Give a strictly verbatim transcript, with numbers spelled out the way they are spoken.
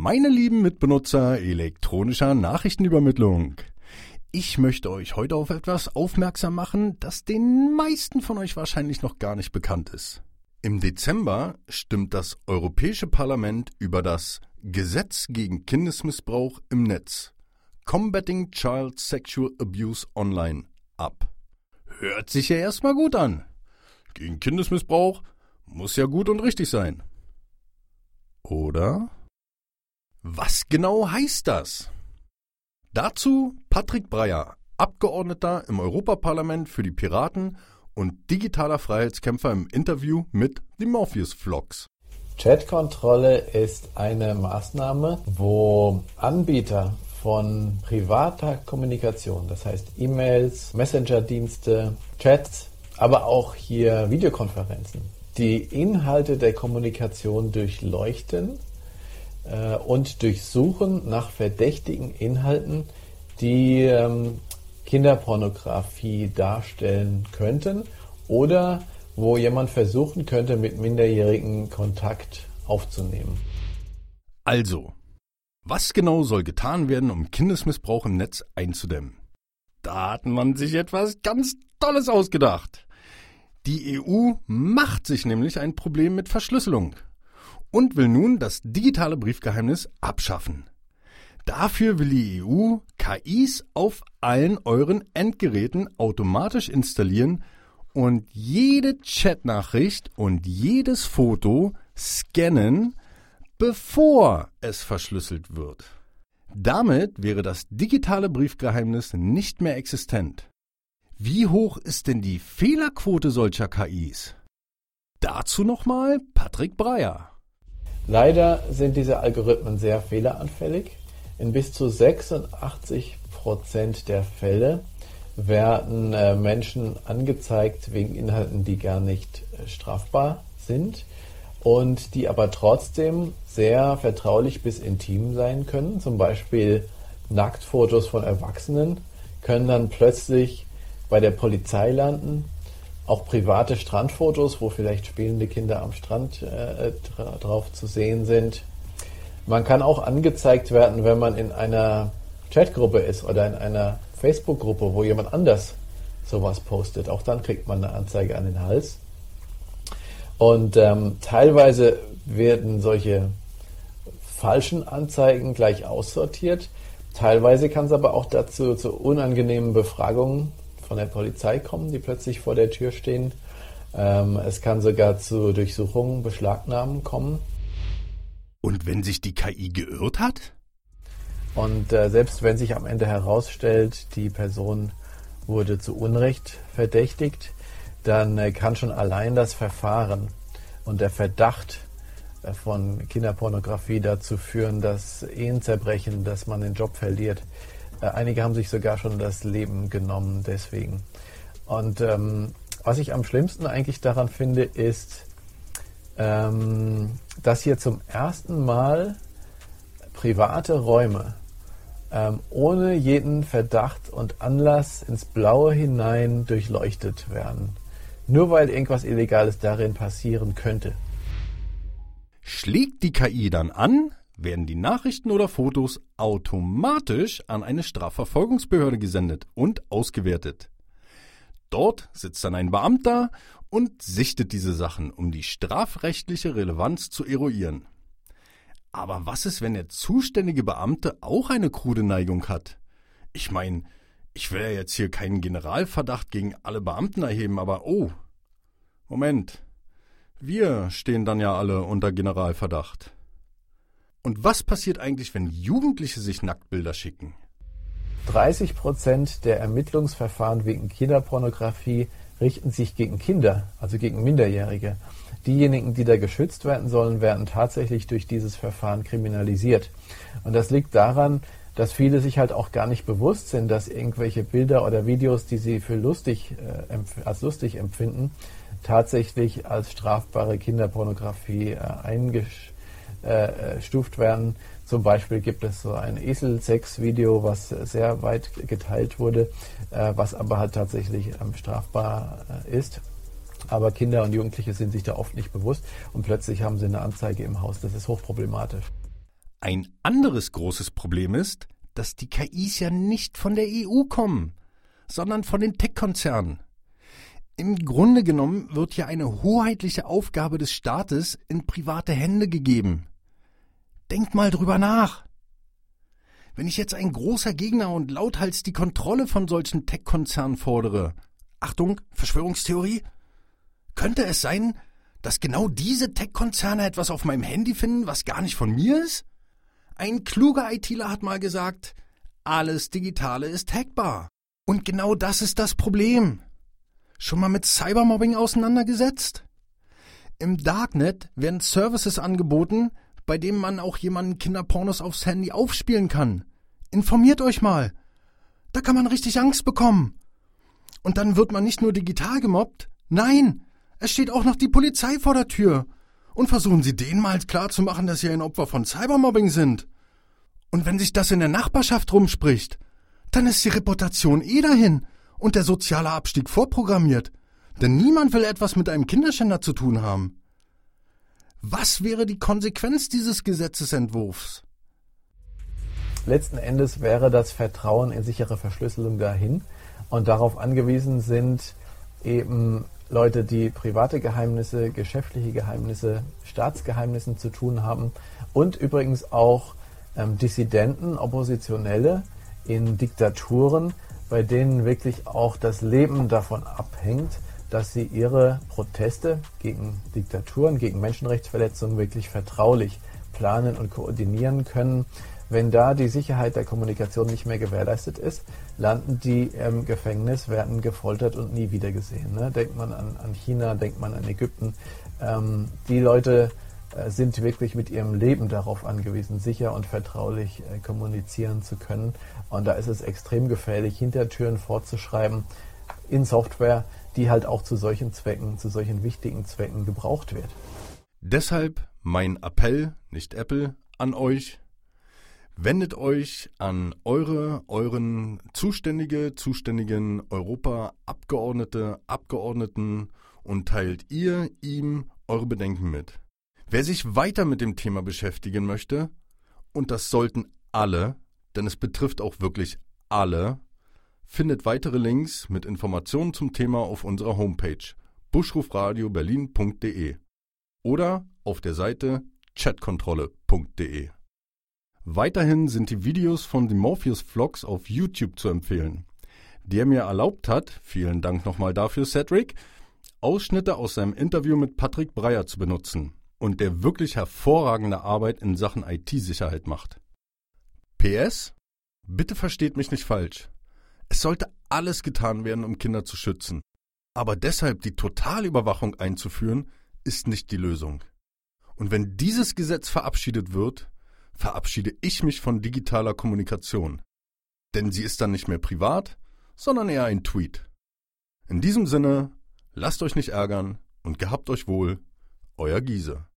Meine lieben Mitbenutzer elektronischer Nachrichtenübermittlung. Ich möchte euch heute auf etwas aufmerksam machen, das den meisten von euch wahrscheinlich noch gar nicht bekannt ist. Im Dezember stimmt das Europäische Parlament über das Gesetz gegen Kindesmissbrauch im Netz, Combating Child Sexual Abuse Online, ab. Hört sich ja erstmal gut an. Gegen Kindesmissbrauch muss ja gut und richtig sein. Oder? Was genau heißt das? Dazu Patrick Breyer, Abgeordneter im Europaparlament für die Piraten und digitaler Freiheitskämpfer im Interview mit The Morpheus Vlogs. Chatkontrolle ist eine Maßnahme, wo Anbieter von privater Kommunikation, das heißt E-Mails, Messenger-Dienste, Chats, aber auch hier Videokonferenzen, die Inhalte der Kommunikation durchleuchten äh, und durchsuchen nach verdächtigen Inhalten, die ähm, Kinderpornografie darstellen könnten oder wo jemand versuchen könnte, mit Minderjährigen Kontakt aufzunehmen. Also, was genau soll getan werden, um Kindesmissbrauch im Netz einzudämmen? Da hat man sich etwas ganz Tolles ausgedacht. Die E U macht sich nämlich ein Problem mit Verschlüsselung und will nun das digitale Briefgeheimnis abschaffen. Dafür will die E U K Is auf allen euren Endgeräten automatisch installieren und jede Chatnachricht und jedes Foto scannen, bevor es verschlüsselt wird. Damit wäre das digitale Briefgeheimnis nicht mehr existent. Wie hoch ist denn die Fehlerquote solcher K Is? Dazu nochmal Patrick Breyer. Leider sind diese Algorithmen sehr fehleranfällig. In bis zu sechsundachtzig Prozent der Fälle werden äh, Menschen angezeigt wegen Inhalten, die gar nicht äh, strafbar sind und die aber trotzdem sehr vertraulich bis intim sein können. Zum Beispiel Nacktfotos von Erwachsenen können dann plötzlich bei der Polizei landen. Auch private Strandfotos, wo vielleicht spielende Kinder am Strand äh, dra- drauf zu sehen sind. Man kann auch angezeigt werden, wenn man in einer Chatgruppe ist oder in einer Facebook-Gruppe, wo jemand anders sowas postet. Auch dann kriegt man eine Anzeige an den Hals. Und ähm, teilweise werden solche falschen Anzeigen gleich aussortiert. Teilweise kann es aber auch dazu zu unangenehmen Befragungen von der Polizei kommen, die plötzlich vor der Tür stehen. Ähm, es kann sogar zu Durchsuchungen, Beschlagnahmen kommen. Und wenn sich die K I geirrt hat? Und äh, selbst wenn sich am Ende herausstellt, die Person wurde zu Unrecht verdächtigt, dann äh, kann schon allein das Verfahren und der Verdacht äh, von Kinderpornografie dazu führen, dass Ehen zerbrechen, dass man den Job verliert. Äh, einige haben sich sogar schon das Leben genommen deswegen. Und ähm, was ich am schlimmsten eigentlich daran finde, ist, ähm, dass hier zum ersten Mal private Räume ähm, ohne jeden Verdacht und Anlass ins Blaue hinein durchleuchtet werden. Nur weil irgendwas Illegales darin passieren könnte. Schlägt die K I dann an, werden die Nachrichten oder Fotos automatisch an eine Strafverfolgungsbehörde gesendet und ausgewertet. Dort sitzt dann ein Beamter und sichtet diese Sachen, um die strafrechtliche Relevanz zu eruieren. Aber was ist, wenn der zuständige Beamte auch eine krude Neigung hat? Ich meine, ich will ja jetzt hier keinen Generalverdacht gegen alle Beamten erheben, aber oh, Moment, wir stehen dann ja alle unter Generalverdacht. Und was passiert eigentlich, wenn Jugendliche sich Nacktbilder schicken? dreißig Prozent der Ermittlungsverfahren wegen Kinderpornografie richten sich gegen Kinder, also gegen Minderjährige. Diejenigen, die da geschützt werden sollen, werden tatsächlich durch dieses Verfahren kriminalisiert. Und das liegt daran, dass viele sich halt auch gar nicht bewusst sind, dass irgendwelche Bilder oder Videos, die sie für lustig, äh, empf- als lustig empfinden, tatsächlich als strafbare Kinderpornografie äh, eingestuft werden. Zum Beispiel gibt es so ein Eselsex-Video, was sehr weit geteilt wurde, äh, was aber halt tatsächlich ähm, strafbar äh, ist. Aber Kinder und Jugendliche sind sich da oft nicht bewusst und plötzlich haben sie eine Anzeige im Haus. Das ist hochproblematisch. Ein anderes großes Problem ist, dass die K Is ja nicht von der E U kommen, sondern von den Tech-Konzernen. Im Grunde genommen wird ja eine hoheitliche Aufgabe des Staates in private Hände gegeben. Denkt mal drüber nach. Wenn ich jetzt ein großer Gegner und lauthals die Kontrolle von solchen Tech-Konzernen fordere, Achtung, Verschwörungstheorie, könnte es sein, dass genau diese Tech-Konzerne etwas auf meinem Handy finden, was gar nicht von mir ist? Ein kluger ITler hat mal gesagt, alles Digitale ist hackbar. Und genau das ist das Problem. Schon mal mit Cybermobbing auseinandergesetzt? Im Darknet werden Services angeboten, bei denen man auch jemanden Kinderpornos aufs Handy aufspielen kann. Informiert euch mal. Da kann man richtig Angst bekommen. Und dann wird man nicht nur digital gemobbt, nein, es steht auch noch die Polizei vor der Tür. Und versuchen Sie denen mal klarzumachen, dass Sie ein Opfer von Cybermobbing sind. Und wenn sich das in der Nachbarschaft rumspricht, dann ist die Reputation eh dahin und der soziale Abstieg vorprogrammiert. Denn niemand will etwas mit einem Kinderschänder zu tun haben. Was wäre die Konsequenz dieses Gesetzesentwurfs? Letzten Endes wäre das Vertrauen in sichere Verschlüsselung dahin und darauf angewiesen sind eben Leute, die private Geheimnisse, geschäftliche Geheimnisse, Staatsgeheimnissen zu tun haben und übrigens auch ähm, Dissidenten, Oppositionelle in Diktaturen, bei denen wirklich auch das Leben davon abhängt, dass sie ihre Proteste gegen Diktaturen, gegen Menschenrechtsverletzungen wirklich vertraulich planen und koordinieren können. Wenn da die Sicherheit der Kommunikation nicht mehr gewährleistet ist, landen die im Gefängnis, werden gefoltert und nie wieder gesehen. Ne? Denkt man an, an China, denkt man an Ägypten. Ähm, die Leute äh, sind wirklich mit ihrem Leben darauf angewiesen, sicher und vertraulich äh, kommunizieren zu können. Und da ist es extrem gefährlich, Hintertüren vorzuschreiben in Software, die halt auch zu solchen Zwecken, zu solchen wichtigen Zwecken gebraucht wird. Deshalb mein Appell, nicht Apple, an euch. Wendet euch an eure, euren Zuständige, zuständigen Europaabgeordnete, Abgeordneten und teilt ihr ihm eure Bedenken mit. Wer sich weiter mit dem Thema beschäftigen möchte, und das sollten alle, denn es betrifft auch wirklich alle, findet weitere Links mit Informationen zum Thema auf unserer Homepage buschrufradio berlin punkt de oder auf der Seite chatkontrolle punkt de. Weiterhin sind die Videos von The Morpheus Vlogs auf YouTube zu empfehlen, der mir erlaubt hat, vielen Dank nochmal dafür, Cedric, Ausschnitte aus seinem Interview mit Patrick Breyer zu benutzen und der wirklich hervorragende Arbeit in Sachen I T-Sicherheit macht. P S. Bitte versteht mich nicht falsch. Es sollte alles getan werden, um Kinder zu schützen. Aber deshalb die Totalüberwachung einzuführen, ist nicht die Lösung. Und wenn dieses Gesetz verabschiedet wird, verabschiede ich mich von digitaler Kommunikation. Denn sie ist dann nicht mehr privat, sondern eher ein Tweet. In diesem Sinne, lasst euch nicht ärgern und gehabt euch wohl, euer Giese.